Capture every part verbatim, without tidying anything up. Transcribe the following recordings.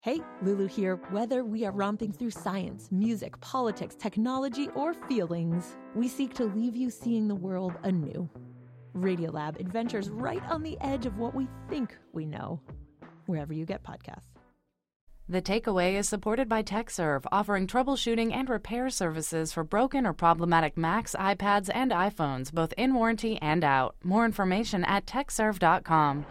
Hey, Lulu here. Whether we are romping through science, music, politics, technology, or feelings, we seek to leave you seeing the world anew. Radiolab adventures right on the edge of what we think we know, wherever you get podcasts. The Takeaway is supported by TechServe, offering troubleshooting and repair services for broken or problematic Macs, iPads, and iPhones, both in warranty and out. More information at tech serve dot com.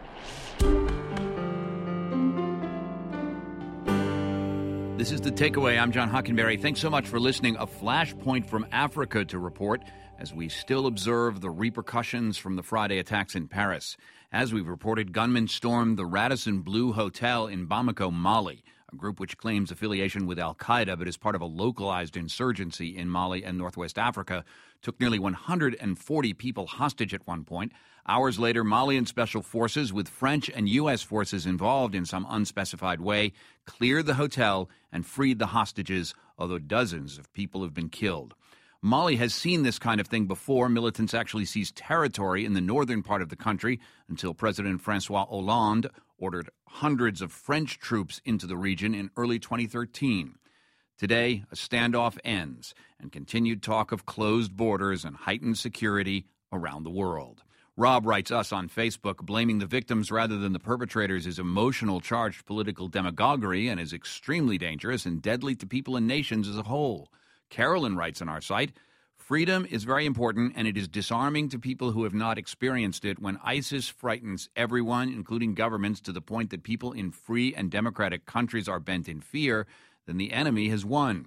This is The Takeaway. I'm John Hockenberry. Thanks so much for listening. A flashpoint from Africa to report as we still observe the repercussions from the Friday attacks in Paris. As we've reported, gunmen stormed the Radisson Blu Hotel in Bamako, Mali, a group which claims affiliation with al-Qaeda but is part of a localized insurgency in Mali and Northwest Africa, took nearly one hundred forty people hostage at one point. Hours later, Malian special forces, with French and U S forces involved in some unspecified way, cleared the hotel and freed the hostages, although dozens of people have been killed. Mali has seen this kind of thing before. Militants actually seized territory in the northern part of the country until President Francois Hollande ordered hundreds of French troops into the region in early twenty thirteen. Today, a standoff ends and continued talk of closed borders and heightened security around the world. Rob writes us on Facebook, blaming the victims rather than the perpetrators is emotional charged political demagoguery and is extremely dangerous and deadly to people and nations as a whole. Carolyn writes on our site, freedom is very important, and it is disarming to people who have not experienced it when ISIS frightens everyone, including governments, to the point that people in free and democratic countries are bent in fear. Then the enemy has won.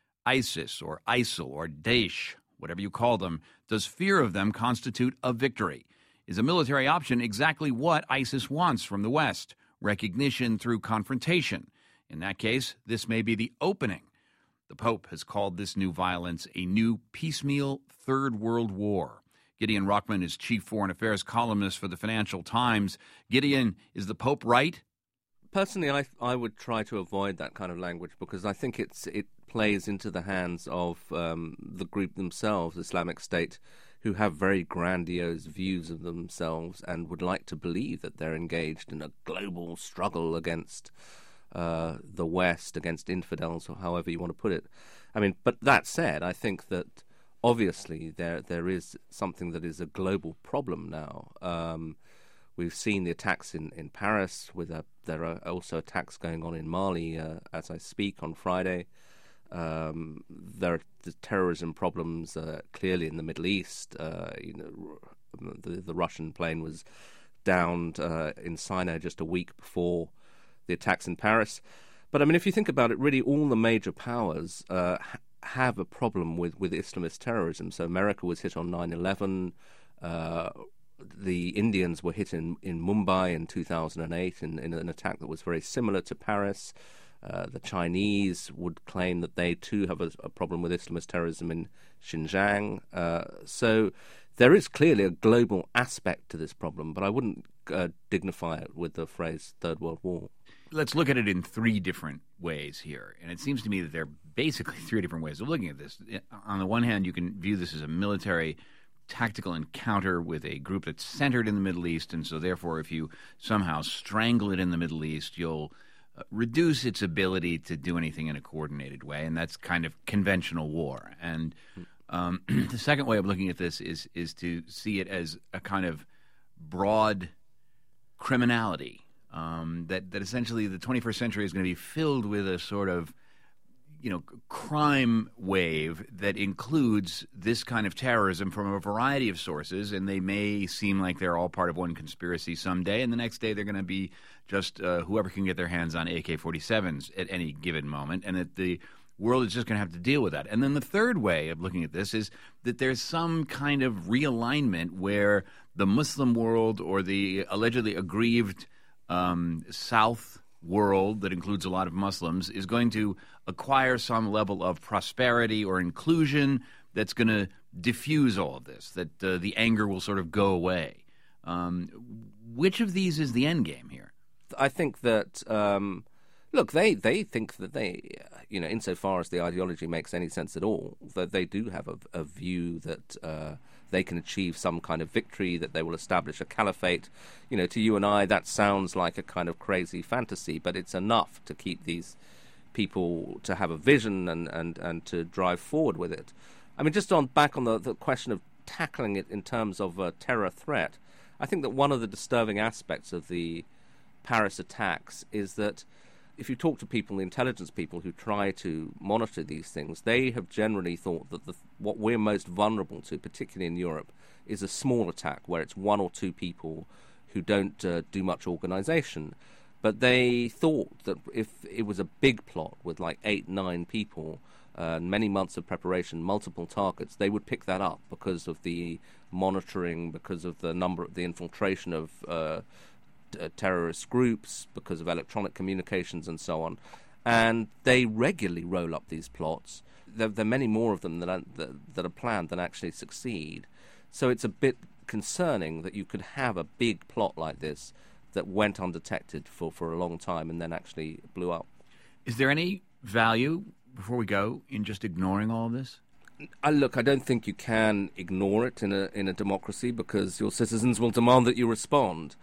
ISIS or ISIL or Daesh, whatever you call them, does fear of them constitute a victory? Is a military option exactly what ISIS wants from the West? Recognition through confrontation. In that case, this may be the opening. The Pope has called this new violence a new piecemeal Third World War. Gideon Rockman is chief foreign affairs columnist for the Financial Times. Gideon, is the Pope right? Personally, I I would try to avoid that kind of language because I think it's it plays into the hands of um, the group themselves, Islamic State, who have very grandiose views of themselves and would like to believe that they're engaged in a global struggle against uh, the West, against infidels, or however you want to put it. I mean, but that said, I think that obviously there there is something that is a global problem now. Um, We've seen the attacks in, in Paris. With a, there are also attacks going on in Mali uh, as I speak on Friday. Um, there are the terrorism problems uh, clearly in the Middle East. Uh, you know, the, the Russian plane was downed uh, in Sinai just a week before the attacks in Paris. But I mean, if you think about it, really all the major powers uh, ha- have a problem with, with Islamist terrorism. So America was hit on nine eleven. Uh, The Indians were hit in, in Mumbai in two thousand eight in, in an attack that was very similar to Paris. Uh, the Chinese would claim that they too have a, a problem with Islamist terrorism in Xinjiang. Uh, so there is clearly a global aspect to this problem, but I wouldn't uh, dignify it with the phrase Third World War. Let's look at it in three different ways here. And it seems to me that there are basically three different ways of looking at this. On the one hand, you can view this as a military tactical encounter with a group that's centered in the Middle East, and so therefore if you somehow strangle it in the Middle East, you'll uh, reduce its ability to do anything in a coordinated way, and that's kind of conventional war. And um, the second way of looking at this is is to see it as a kind of broad criminality, um, that, that essentially the twenty-first century is going to be filled with a sort of you know, crime wave that includes this kind of terrorism from a variety of sources, and they may seem like they're all part of one conspiracy someday, and the next day they're going to be just uh, whoever can get their hands on A K forty-sevens at any given moment, and that the world is just going to have to deal with that. And then the third way of looking at this is that there's some kind of realignment where the Muslim world or the allegedly aggrieved um, South world that includes a lot of Muslims is going to acquire some level of prosperity or inclusion that's going to diffuse all of this, that uh, the anger will sort of go away. Um, which of these is the end game here? I think that, um, look, they, they think that they, you know, insofar as the ideology makes any sense at all, that they do have a, a view that uh, they can achieve some kind of victory, that they will establish a caliphate. You know, to you and I, that sounds like a kind of crazy fantasy, but it's enough to keep these people to have a vision and, and, and to drive forward with it. I mean, just on back on the, the question of tackling it in terms of a terror threat, I think that one of the disturbing aspects of the Paris attacks is that if you talk to people, the intelligence people who try to monitor these things, they have generally thought that the, what we're most vulnerable to, particularly in Europe, is a small attack where it's one or two people who don't uh, do much organization. But they thought that if it was a big plot with like eight, nine people, uh, many months of preparation, multiple targets, they would pick that up because of the monitoring, because of the number, the infiltration of uh, t- terrorist groups, because of electronic communications and so on. And they regularly roll up these plots. There, there are many more of them that are, that, that are planned than actually succeed. So it's a bit concerning that you could have a big plot like this that went undetected for, for a long time and then actually blew up. Is there any value, before we go, in just ignoring all of this? I, look, I don't think you can ignore it in a in a democracy because your citizens will demand that you respond.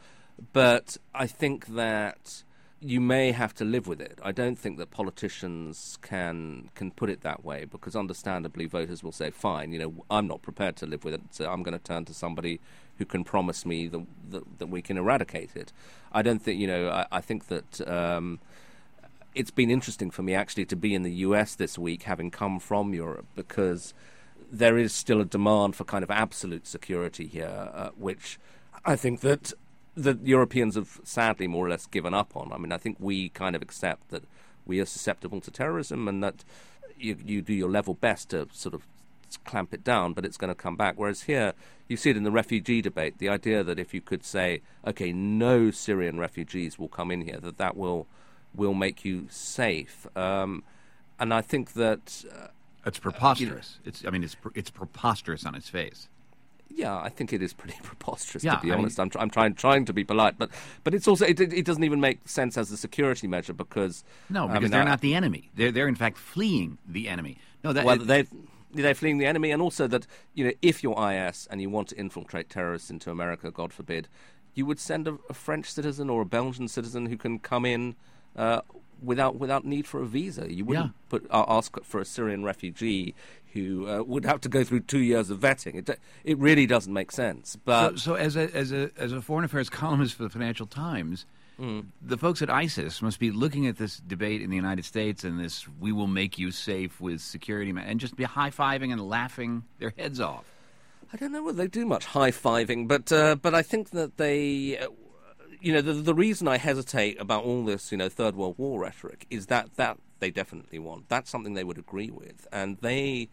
But I think that you may have to live with it. I don't think that politicians can can put it that way because understandably voters will say, fine, you know, I'm not prepared to live with it, so I'm going to turn to somebody who can promise me the, the, that we can eradicate it. I don't think, you know, I, I think that um, it's been interesting for me actually to be in the U S this week, having come from Europe, because there is still a demand for kind of absolute security here, uh, which I think that the Europeans have sadly more or less given up on. I mean, I think we kind of accept that we are susceptible to terrorism and that you, you do your level best to sort of clamp it down, but it's going to come back. Whereas here, you see it in the refugee debate, the idea that if you could say, okay, no Syrian refugees will come in here, that that will will make you safe. Um, and I think that... Uh, it's preposterous. Uh, you know, it's I mean, it's it's preposterous on its face. Yeah, I think it is pretty preposterous, yeah, to be I honest. mean, I'm, tr- I'm trying trying to be polite, but but it's also it, it doesn't even make sense as a security measure because no, because I mean, they're I, not the enemy. They're they're in fact fleeing the enemy. No, that well it, they they're fleeing the enemy, and also that you know if you're I S and you want to infiltrate terrorists into America, God forbid, you would send a, a French citizen or a Belgian citizen who can come in uh, without without need for a visa. You wouldn't yeah. put uh, ask for a Syrian refugee who uh, would have to go through two years of vetting. It it really doesn't make sense. But so, so as a as a as a foreign affairs columnist for the Financial Times, mm. the folks at ISIS must be looking at this debate in the United States and this "we will make you safe with security" and just be high fiving and laughing their heads off. I don't know whether they do much high fiving, but uh, but I think that they. Uh, You know, the the reason I hesitate about all this, you know, Third World War rhetoric is that that they definitely want. That's something they would agree with. And they,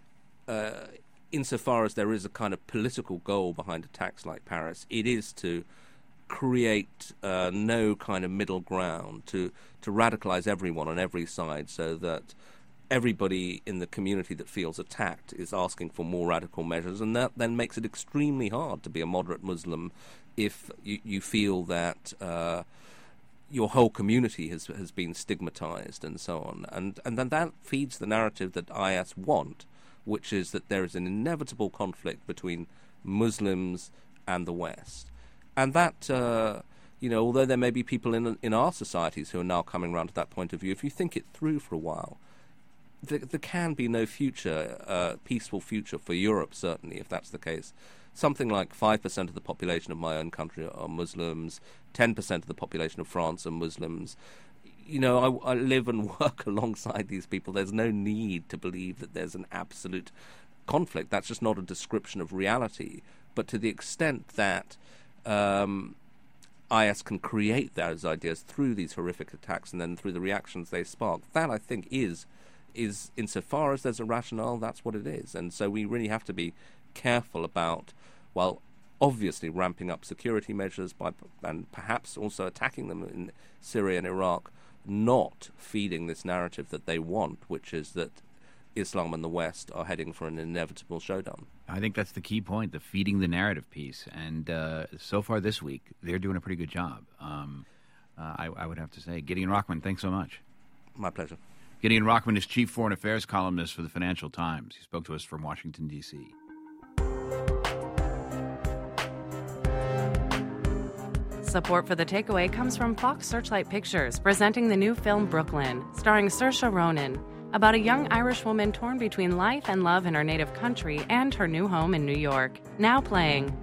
uh, insofar as there is a kind of political goal behind attacks like Paris, it is to create uh, no kind of middle ground, to, to radicalize everyone on every side so that everybody in the community that feels attacked is asking for more radical measures. And that then makes it extremely hard to be a moderate Muslim if you, you feel that uh, your whole community has has been stigmatized and so on. And and then that feeds the narrative that I S want, which is that there is an inevitable conflict between Muslims and the West. And that, uh, you know, although there may be people in in our societies who are now coming around to that point of view, if you think it through for a while, there, there can be no future, uh, peaceful future for Europe, certainly, if that's the case. Something like five percent of the population of my own country are Muslims, ten percent of the population of France are Muslims. You know, I, I live and work alongside these people. There's no need to believe that there's an absolute conflict. That's just not a description of reality. But to the extent that um, I S can create those ideas through these horrific attacks and then through the reactions they spark, that I think is, is insofar as there's a rationale, that's what it is. And so we really have to be careful about, well, obviously ramping up security measures by, and perhaps also attacking them in Syria and Iraq, not feeding this narrative that they want, which is that Islam and the West are heading for an inevitable showdown. I think that's the key point, the feeding the narrative piece. And uh, so far this week, they're doing a pretty good job. Um, uh, I, I would have to say. Gideon Rachman, thanks so much. My pleasure. Gideon Rachman is chief foreign affairs columnist for the Financial Times. He spoke to us from Washington, D C Support for The Takeaway comes from Fox Searchlight Pictures, presenting the new film Brooklyn, starring Saoirse Ronan, about a young Irish woman torn between life and love in her native country and her new home in New York. Now playing.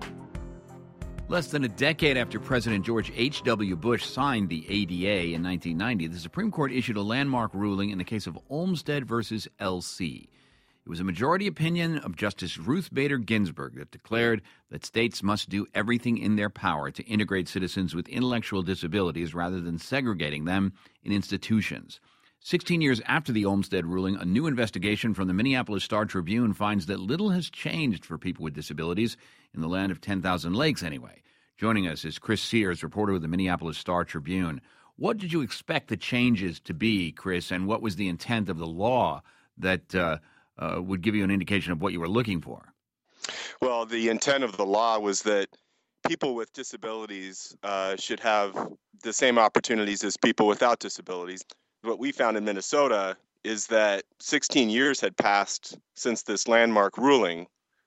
Less than a decade after President George H W. Bush signed the A D A in nineteen ninety, the Supreme Court issued a landmark ruling in the case of Olmstead versus L C. It was a majority opinion of Justice Ruth Bader Ginsburg that declared that states must do everything in their power to integrate citizens with intellectual disabilities rather than segregating them in institutions. Sixteen years after the Olmstead ruling, a new investigation from the Minneapolis Star-Tribune finds that little has changed for people with disabilities in the land of ten thousand lakes anyway. Joining us is Chris Sears, reporter with the Minneapolis Star-Tribune. What did you expect the changes to be, Chris, and what was the intent of the law that uh, uh, would give you an indication of what you were looking for? Well, the intent of the law was that people with disabilities uh, should have the same opportunities as people without disabilities. What we found in Minnesota is that sixteen years had passed since this landmark ruling,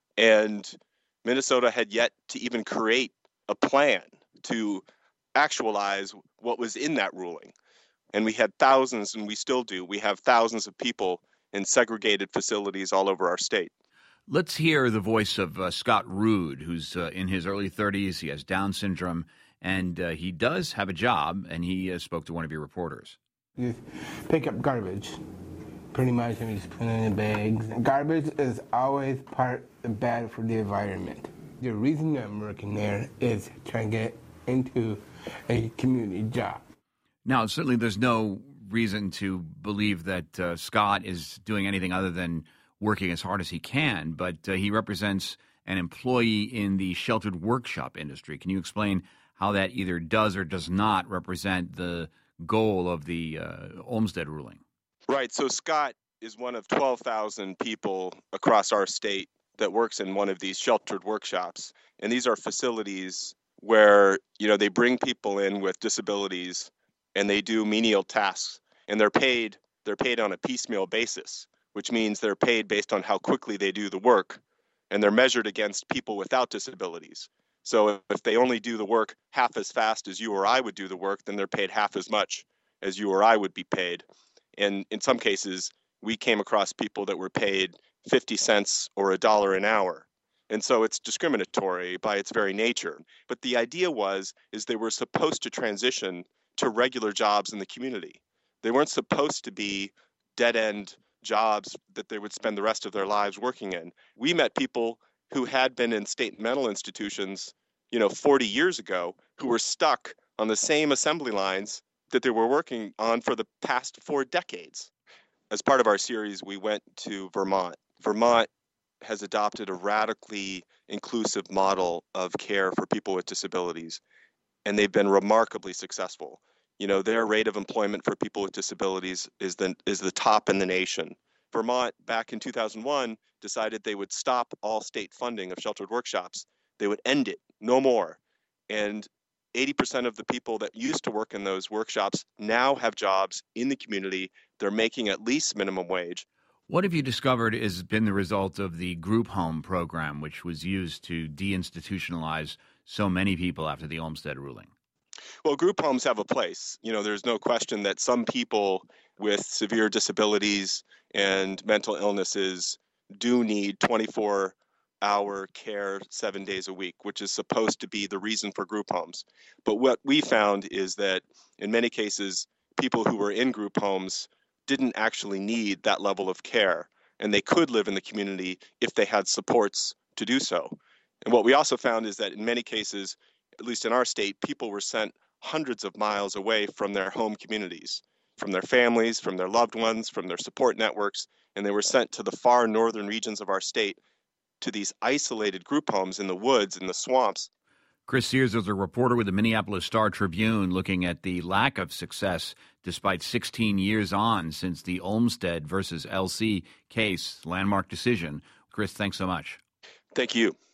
and Minnesota had yet to even create a plan to actualize what was in that ruling. And we had thousands, and we still do, we have thousands of people in segregated facilities all over our state. Let's hear the voice of uh, Scott Rude, who's uh, in his early thirties. He has Down syndrome, and uh, he does have a job, and he uh, spoke to one of your reporters. Just pick up garbage, pretty much, and we just put it in the bags. Garbage is always part bad for the environment. The reason I'm working there is trying to get into a community job. Now, certainly there's no reason to believe that uh, Scott is doing anything other than working as hard as he can, but uh, he represents an employee in the sheltered workshop industry. Can you explain how that either does or does not represent the goal of the uh, Olmstead ruling? Right. So Scott is one of twelve thousand people across our state that works in one of these sheltered workshops. And these are facilities where, you know, they bring people in with disabilities and they do menial tasks, and they're paid they're paid on a piecemeal basis, which means they're paid based on how quickly they do the work, and they're measured against people without disabilities. So if they only do the work half as fast as you or I would do the work, then they're paid half as much as you or I would be paid. And in some cases, we came across people that were paid fifty cents or a dollar an hour. And so it's discriminatory by its very nature. But the idea was, is they were supposed to transition to regular jobs in the community. They weren't supposed to be dead-end jobs that they would spend the rest of their lives working in. We met people who had been in state mental institutions, you know, forty years ago, who were stuck on the same assembly lines that they were working on for the past four decades. As part of our series, we went to Vermont. Vermont has adopted a radically inclusive model of care for people with disabilities, and they've been remarkably successful. You know, their rate of employment for people with disabilities is the, is the top in the nation. Vermont, back in two thousand one, decided they would stop all state funding of sheltered workshops. They would end it, no more. And eighty percent of the people that used to work in those workshops now have jobs in the community. They're making at least minimum wage. What have you discovered has been the result of the group home program, which was used to deinstitutionalize so many people after the Olmstead ruling? Well, group homes have a place. You know, there's no question that some people with severe disabilities and mental illnesses do need twenty-four hour care seven days a week, which is supposed to be the reason for group homes. But what we found is that in many cases, people who were in group homes didn't actually need that level of care, and they could live in the community if they had supports to do so. And what we also found is that in many cases, at least in our state, people were sent hundreds of miles away from their home communities, from their families, from their loved ones, from their support networks, and they were sent to the far northern regions of our state, to these isolated group homes in the woods, in the swamps. Chris Sears is a reporter with the Minneapolis Star-Tribune looking at the lack of success despite sixteen years on since the Olmstead versus L C case landmark decision. Chris, thanks so much. Thank you.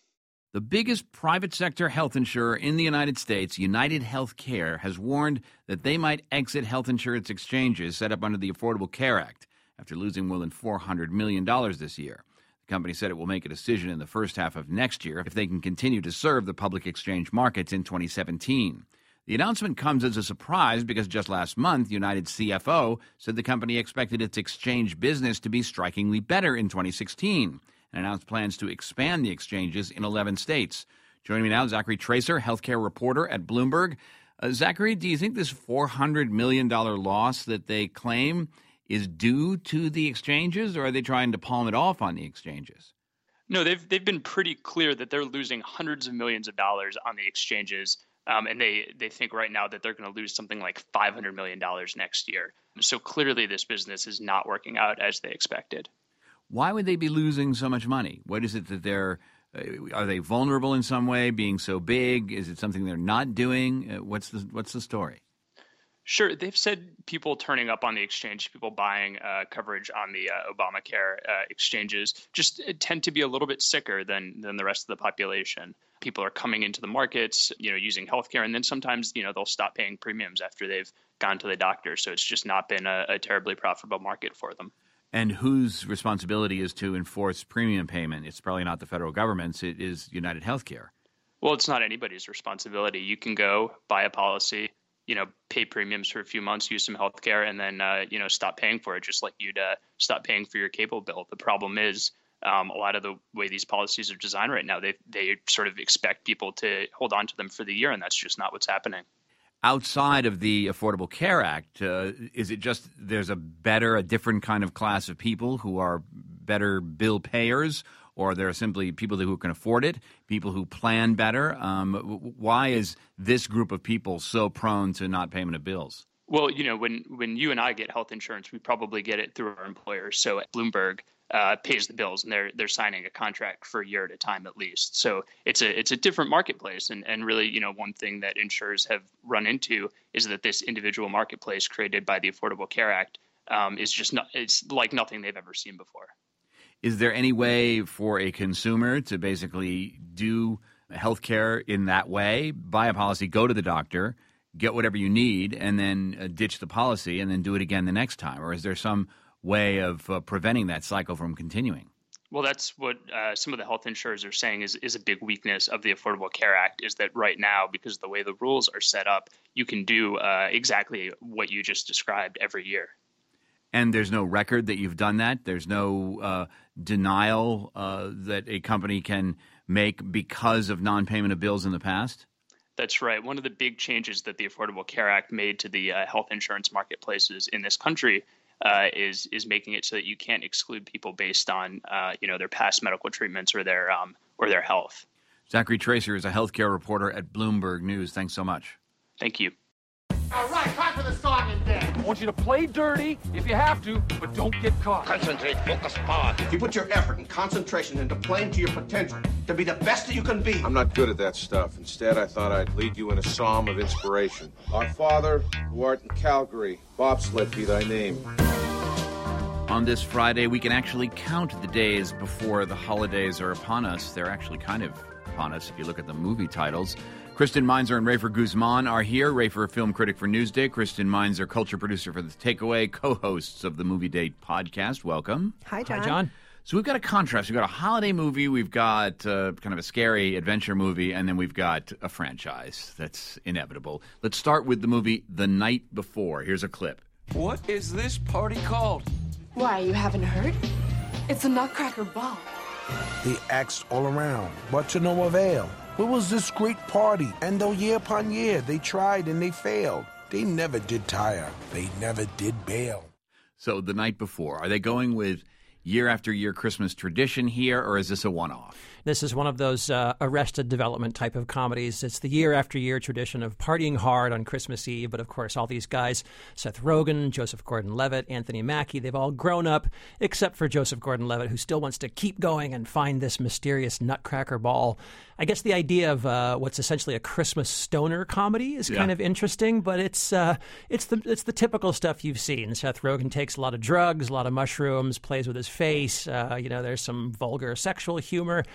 The biggest private sector health insurer in the United States, United Healthcare, has warned that they might exit health insurance exchanges set up under the Affordable Care Act after losing more than four hundred million dollars this year. The company said it will make a decision in the first half of next year if they can continue to serve the public exchange markets in twenty seventeen. The announcement comes as a surprise because just last month, United's C F O said the company expected its exchange business to be strikingly better in twenty sixteen and announced plans to expand the exchanges in eleven states. Joining me now, Zachary Tracer, healthcare reporter at Bloomberg. Uh, Zachary, do you think this four hundred million dollars loss that they claim is due to the exchanges, or are they trying to palm it off on the exchanges? No, they've they've been pretty clear that they're losing hundreds of millions of dollars on the exchanges, um, and they, they think right now that they're going to lose something like five hundred million dollars next year. So clearly this business is not working out as they expected. Why would they be losing so much money? What is it that they're uh, – are they vulnerable in some way, being so big? Is it something they're not doing? Uh, what's the what's the story? Sure. They've said people turning up on the exchange, people buying uh, coverage on the uh, Obamacare uh, exchanges just tend to be a little bit sicker than than the rest of the population. People are coming into the markets, you know, using healthcare, and then sometimes, you know, they'll stop paying premiums after they've gone to the doctor. So it's just not been a, a terribly profitable market for them. And whose responsibility is to enforce premium payment? It's probably not the federal government's. It is United Healthcare. Well, it's not anybody's responsibility. You can go buy a policy, you know, pay premiums for a few months, use some health care, and then, uh, you know, stop paying for it, just like you'd uh, stop paying for your cable bill. The problem is um, a lot of the way these policies are designed right now, they they sort of expect people to hold on to them for the year, and that's just not what's happening. Outside of the Affordable Care Act, uh, is it just there's a better, a different kind of class of people who are better bill payers, or there are simply people who can afford it, people who plan better? Um, why is this group of people so prone to not payment of bills? Well, you know, when, when you and I get health insurance, we probably get it through our employers. So Bloomberg uh, pays the bills, and they're they're signing a contract for a year at a time at least. So it's a it's a different marketplace, and and really, you know, one thing that insurers have run into is that this individual marketplace created by the Affordable Care Act um, is just not it's like nothing they've ever seen before. Is there any way for a consumer to basically do healthcare in that way, buy a policy, go to the doctor, get whatever you need, and then uh, ditch the policy and then do it again the next time? Or is there some way of uh, preventing that cycle from continuing? Well, that's what uh, some of the health insurers are saying is, is a big weakness of the Affordable Care Act, is that right now, because of the way the rules are set up, you can do uh, exactly what you just described every year. And there's no record that you've done that? There's no uh, denial uh, that a company can make because of non-payment of bills in the past? That's right. One of the big changes that the Affordable Care Act made to the uh, health insurance marketplaces in this country uh, is is making it so that you can't exclude people based on uh, you know their past medical treatments or their um, or their health. Zachary Tracer is a healthcare reporter at Bloomberg News. Thanks so much. Thank you. All right, time for the song and dance. I want you to play dirty if you have to, but don't get caught. Concentrate, focus, pause. If you put your effort and concentration into playing to your potential, to be the best that you can be. I'm not good at that stuff. Instead, I thought I'd lead you in a psalm of inspiration. Our Father, who art in Calgary, bobsled be thy name. On this Friday, we can actually count the days before the holidays are upon us. They're actually kind of upon us if you look at the movie titles. Kristen Meinzer and Rafer Guzman are here. Rafer, film critic for Newsday. Kristen Meinzer, culture producer for The Takeaway, co-hosts of the Movie Date podcast. Welcome. Hi, John. Hi, John. So we've got a contrast. We've got a holiday movie, we've got uh, kind of a scary adventure movie, and then we've got a franchise that's inevitable. Let's start with the movie The Night Before. Here's a clip. What is this party called? Why, you haven't heard? It's a Nutcracker Ball. They asked all around, but to no avail. Where was this great party? And though year upon year they tried and they failed, they never did tire. They never did bail. So The Night Before, are they going with year after year Christmas tradition here, or is this a one-off? This is one of those uh, Arrested Development type of comedies. It's the year after year tradition of partying hard on Christmas Eve. But of course, all these guys, Seth Rogen, Joseph Gordon-Levitt, Anthony Mackie, they've all grown up, except for Joseph Gordon-Levitt, who still wants to keep going and find this mysterious Nutcracker Ball. I guess the idea of uh, what's essentially a Christmas stoner comedy is kind yeah. of interesting, but it's uh, it's the it's the typical stuff you've seen. Seth Rogen takes a lot of drugs, a lot of mushrooms, plays with his face. Uh, you know, there's some vulgar sexual humor.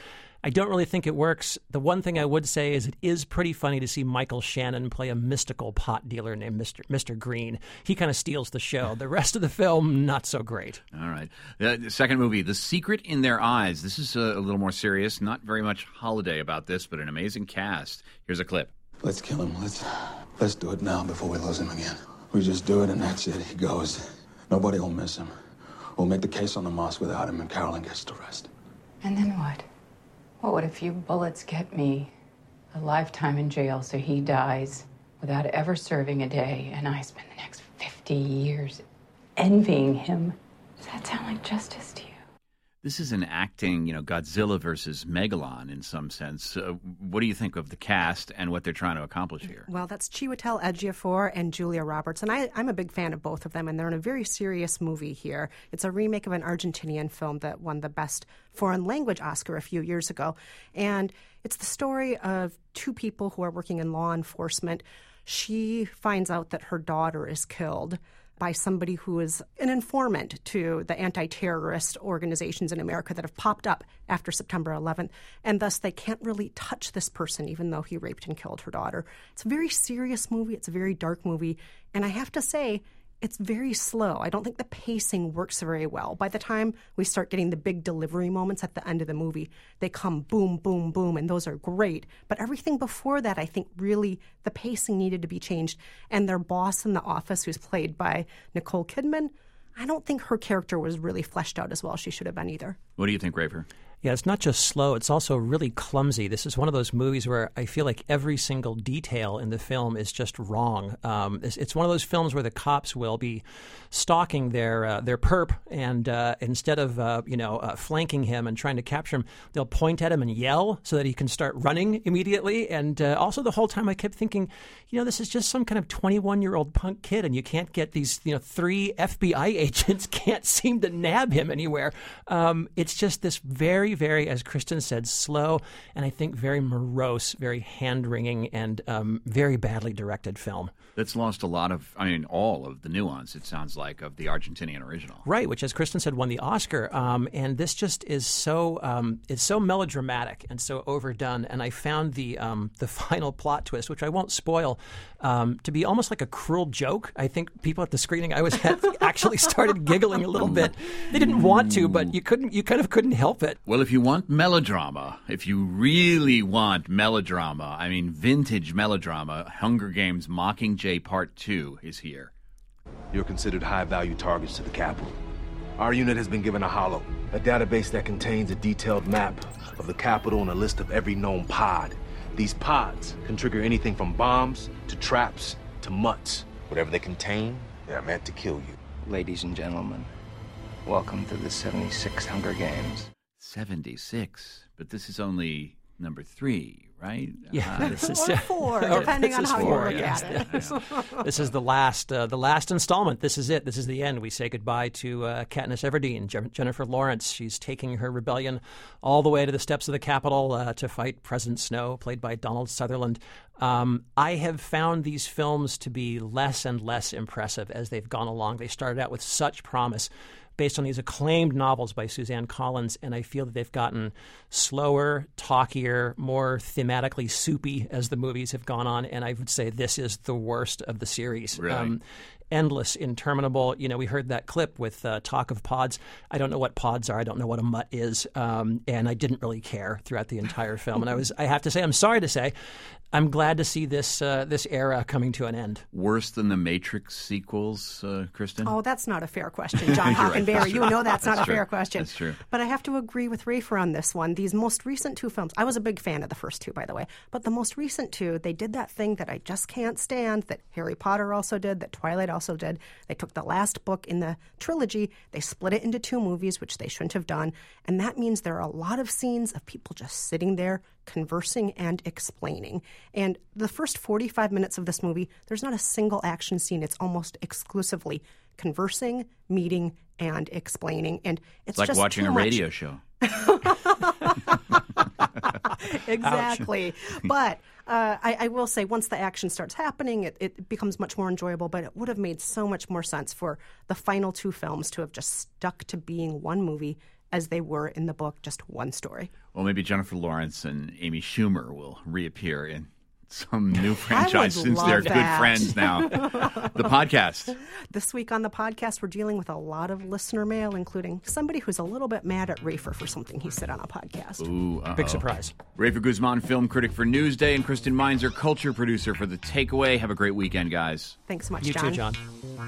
I don't really think it works. The one thing I would say is it is pretty funny to see Michael Shannon play a mystical pot dealer named Mister Mister Green. He kind of steals the show. The rest of the film, not so great. All right. Uh, the second movie, The Secret in Their Eyes. This is a, a little more serious. Not very much holiday about this, but an amazing cast. Here's a clip. Let's kill him. Let's let's do it now before we lose him again. We just do it and that's it. He goes. Nobody will miss him. We'll make the case on the mosque without him and Carolyn gets the rest. And then what? What would a few bullets get me? A lifetime in jail so he dies without ever serving a day, and I spend the next fifty years envying him. Does that sound like justice to you? This is an acting, you know, Godzilla versus Megalon in some sense. Uh, what do you think of the cast and what they're trying to accomplish here? Well, that's Chiwetel Ejiofor and Julia Roberts, and I, I'm a big fan of both of them, and they're in a very serious movie here. It's a remake of an Argentinian film that won the Best Foreign Language Oscar a few years ago, and it's the story of two people who are working in law enforcement. She finds out that her daughter is killed by somebody who is an informant to the anti-terrorist organizations in America that have popped up after September eleventh, and thus they can't really touch this person even though he raped and killed her daughter. It's a very serious movie. It's a very dark movie, and I have to say, it's very slow. I don't think the pacing works very well. By the time we start getting the big delivery moments at the end of the movie, they come boom, boom, boom, and those are great. But everything before that, I think really the pacing needed to be changed. And their boss in the office, who's played by Nicole Kidman, I don't think her character was really fleshed out as well as she should have been either. What do you think, Rafer? Yeah, it's not just slow, it's also really clumsy. This is one of those movies where I feel like every single detail in the film is just wrong. Um, it's, it's one of those films where the cops will be stalking their uh, their perp, and uh, instead of uh, you know uh, flanking him and trying to capture him, they'll point at him and yell so that he can start running immediately. And uh, also the whole time I kept thinking, you know, this is just some kind of twenty-one-year-old punk kid, and you can't get these, you know, three F B I agents can't seem to nab him anywhere. Um, it's just this very very, as Kristen said, slow and I think very morose, very hand-wringing, and um, very badly directed film. That's lost a lot of, I mean, all of the nuance, it sounds like, of the Argentinian original. Right, which, as Kristen said, won the Oscar. Um, and this just is so um, it's so melodramatic and so overdone. And I found the um, the final plot twist, which I won't spoil, um, to be almost like a cruel joke. I think people at the screening I was at actually started giggling a little bit. They didn't want to, but you couldn't. You kind of couldn't help it. Well, if you want melodrama, if you really want melodrama, I mean vintage melodrama, Hunger Games Mockingjay Part two is here. You're considered high-value targets to the Capitol. Our unit has been given a hollow, a database that contains a detailed map of the Capitol and a list of every known pod. These pods can trigger anything from bombs to traps to mutts. Whatever they contain, they're meant to kill you. Ladies and gentlemen, welcome to the seventy-six Hunger Games. seventy-six, but this is only number three, right? Yeah, uh, this is or four, depending on how four, you look yes. at it. Yeah. This is the last, uh, the last installment. This is it. This is the end. We say goodbye to uh, Katniss Everdeen, Je- Jennifer Lawrence. She's taking her rebellion all the way to the steps of the Capitol uh, to fight President Snow, played by Donald Sutherland. Um, I have found these films to be less and less impressive as they've gone along. They started out with such promise, based on these acclaimed novels by Suzanne Collins, and I feel that they've gotten slower, talkier, more thematically soupy as the movies have gone on, and I would say this is the worst of the series. Really? Um, endless, interminable. You know, we heard that clip with uh, talk of pods. I don't know what pods are. I don't know what a mutt is, um, and I didn't really care throughout the entire film. And I was, I have to say, I'm sorry to say, I'm glad to see this uh, this era coming to an end. Worse than the Matrix sequels, uh, Kristen? Oh, that's not a fair question, John Hockenberry. Right. You know that's, that's not true. a fair question. That's true. But I have to agree with Rafer on this one. These most recent two films, I was a big fan of the first two, by the way, but the most recent two, they did that thing that I just can't stand, that Harry Potter also did, that Twilight also did. They took the last book in the trilogy, they split it into two movies, which they shouldn't have done, and that means there are a lot of scenes of people just sitting there conversing and explaining. And the first forty-five minutes of this movie, there's not a single action scene. It's almost exclusively conversing, meeting, and explaining. And it's, it's like just watching too a much. radio show. Exactly. But uh, I, I will say, once the action starts happening, it, it becomes much more enjoyable. But it would have made so much more sense for the final two films to have just stuck to being one movie as they were in the book, just one story. Well, maybe Jennifer Lawrence and Amy Schumer will reappear in some new franchise since they're that. good friends now. The podcast. This week on the podcast, we're dealing with a lot of listener mail, including somebody who's a little bit mad at Rafer for something he said on a podcast. Ooh, uh-oh. Big surprise. Rafer Guzman, film critic for Newsday, and Kristen Meinzer, culture producer for The Takeaway. Have a great weekend, guys. Thanks so much, you John. You too, John.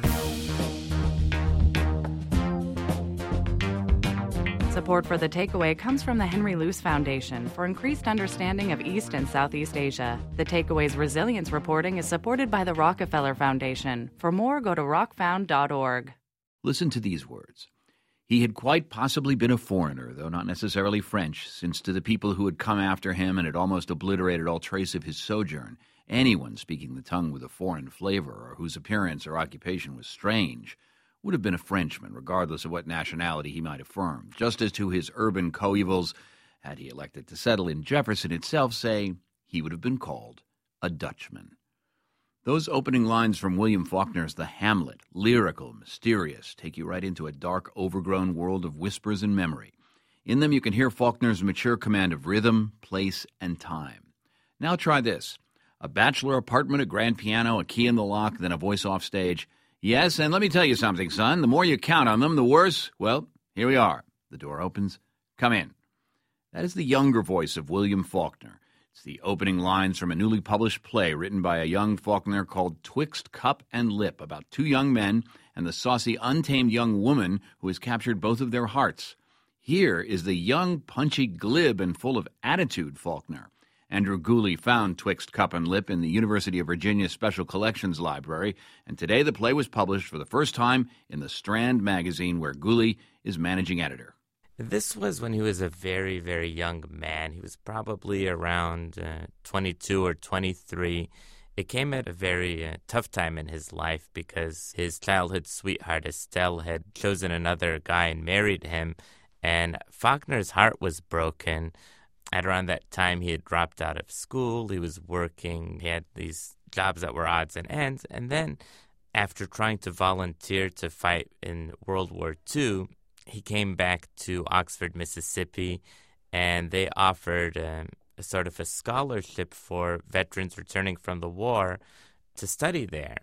Support for The Takeaway comes from the Henry Luce Foundation for increased understanding of East and Southeast Asia. The Takeaway's resilience reporting is supported by the Rockefeller Foundation. For more, go to rock found dot org. Listen to these words. He had quite possibly been a foreigner, though not necessarily French, since to the people who had come after him and had almost obliterated all trace of his sojourn, anyone speaking the tongue with a foreign flavor or whose appearance or occupation was strange would have been a Frenchman, regardless of what nationality he might affirm, just as to his urban coevals, had he elected to settle in Jefferson itself, say, he would have been called a Dutchman. Those opening lines from William Faulkner's The Hamlet, lyrical, mysterious, take you right into a dark, overgrown world of whispers and memory. In them you can hear Faulkner's mature command of rhythm, place, and time. Now try this. A bachelor apartment, a grand piano, a key in the lock, then a voice off stage. Yes, and let me tell you something, son. The more you count on them, the worse. Well, here we are. The door opens. Come in. That is the younger voice of William Faulkner. It's the opening lines from a newly published play written by a young Faulkner called Twixt Cup and Lip, about two young men and the saucy, untamed young woman who has captured both of their hearts. Here is the young, punchy, glib, and full of attitude Faulkner. Andrew Gooley found Twixt Cup and Lip in the University of Virginia Special Collections Library, and today the play was published for the first time in the Strand magazine, where Gooley is managing editor. This was when he was a very, very young man. He was probably around uh, twenty-two or twenty-three. It came at a very uh, tough time in his life because his childhood sweetheart, Estelle, had chosen another guy and married him, and Faulkner's heart was broken. At around that time, he had dropped out of school. He was working. He had these jobs that were odds and ends. And then, after trying to volunteer to fight in World War Two, he came back to Oxford, Mississippi, and they offered um, a sort of a scholarship for veterans returning from the war to study there.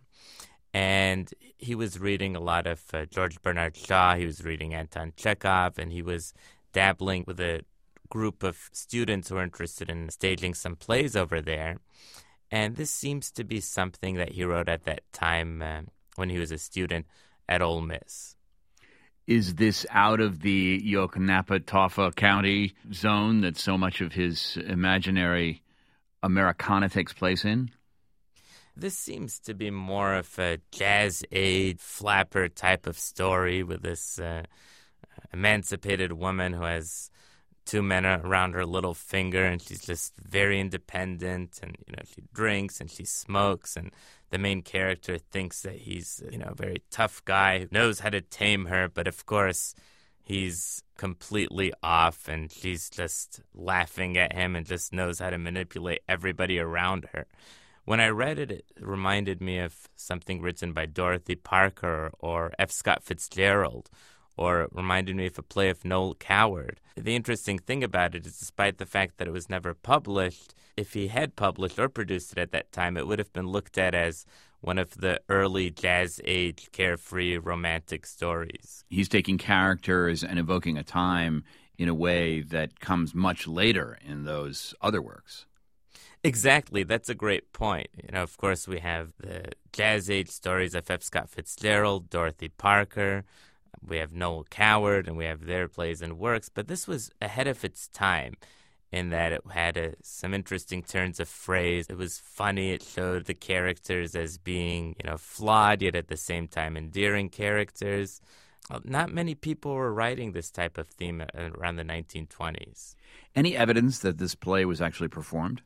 And he was reading a lot of uh, George Bernard Shaw. He was reading Anton Chekhov, and he was dabbling with a group of students who are interested in staging some plays over there. And this seems to be something that he wrote at that time uh, when he was a student at Ole Miss. Is this out of the Yoknapatawpha County zone that so much of his imaginary Americana takes place in? This seems to be more of a jazz-age flapper type of story with this uh, emancipated woman who has two men around her little finger, and she's just very independent, and, you know, she drinks and she smokes, and the main character thinks that he's, you know, a very tough guy who knows how to tame her, but of course he's completely off, and she's just laughing at him and just knows how to manipulate everybody around her. When I read it, it reminded me of something written by Dorothy Parker or F. Scott Fitzgerald, or it reminded me of a play of Noel Coward. The interesting thing about it is, despite the fact that it was never published, if he had published or produced it at that time, it would have been looked at as one of the early jazz-age, carefree, romantic stories. He's taking characters and evoking a time in a way that comes much later in those other works. Exactly. That's a great point. You know, of course, we have the jazz-age stories of F. Scott Fitzgerald, Dorothy Parker. We have Noel Coward, and we have their plays and works, but this was ahead of its time in that it had a, some interesting turns of phrase. It was funny. It showed the characters as being, you know, flawed, yet at the same time endearing characters. Not many people were writing this type of theme around the nineteen twenties. Any evidence that this play was actually performed?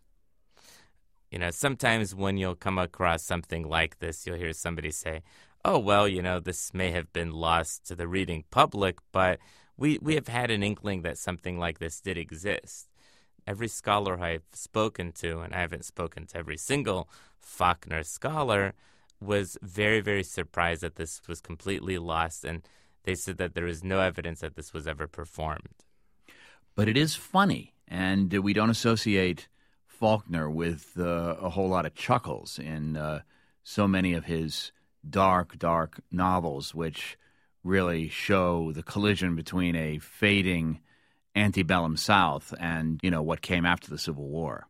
You know, sometimes when you'll come across something like this, you'll hear somebody say, oh, well, you know, this may have been lost to the reading public, but we, we have had an inkling that something like this did exist. Every scholar I've spoken to, and I haven't spoken to every single Faulkner scholar, was very, very surprised that this was completely lost, and they said that there is no evidence that this was ever performed. But it is funny, and we don't associate Faulkner with uh, a whole lot of chuckles in uh, so many of his dark, dark novels, which really show the collision between a fading antebellum South and, you know, what came after the Civil War.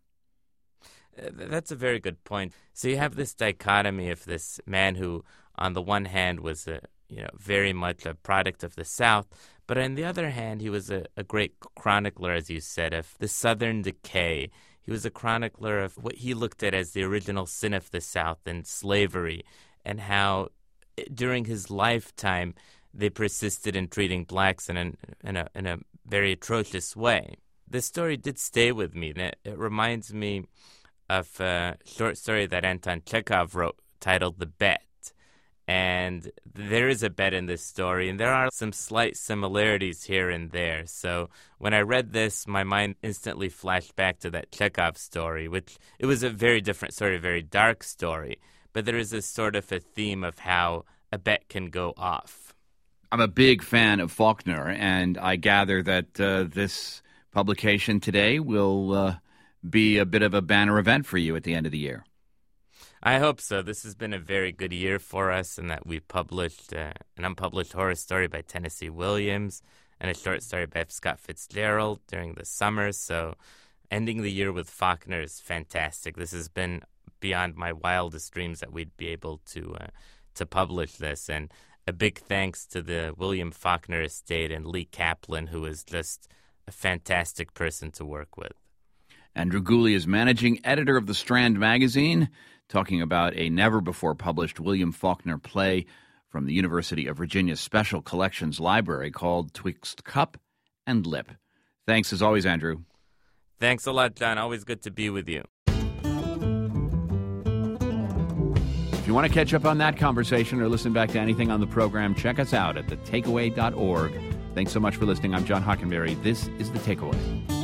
Uh, that's a very good point. So you have this dichotomy of this man who, on the one hand, was a, you know, very much a product of the South, but on the other hand, he was a, a great chronicler, as you said, of the Southern decay. He was a chronicler of what he looked at as the original sin of the South and slavery, and how during his lifetime they persisted in treating blacks in, an, in, a, in a very atrocious way. This story did stay with me. It, it reminds me of a short story that Anton Chekhov wrote titled The Bet. And there is a bet in this story, and there are some slight similarities here and there. So when I read this, my mind instantly flashed back to that Chekhov story, which it was a very different story, a very dark story. But there is a sort of a theme of how a bet can go off. I'm a big fan of Faulkner, and I gather that uh, this publication today will uh, be a bit of a banner event for you at the end of the year. I hope so. This has been a very good year for us in that we published uh, an unpublished horror story by Tennessee Williams and a short story by Scott Fitzgerald during the summer. So ending the year with Faulkner is fantastic. This has been beyond my wildest dreams that we'd be able to uh, to publish this. And a big thanks to the William Faulkner estate and Lee Kaplan, who is just a fantastic person to work with. Andrew Gooley is managing editor of The Strand magazine, talking about a never-before-published William Faulkner play from the University of Virginia Special Collections Library called Twixt Cup and Lip. Thanks as always, Andrew. Thanks a lot, John. Always good to be with you. If you want to catch up on that conversation or listen back to anything on the program, check us out at the takeaway dot org. Thanks so much for listening. I'm John Hockenberry. This is The Takeaway.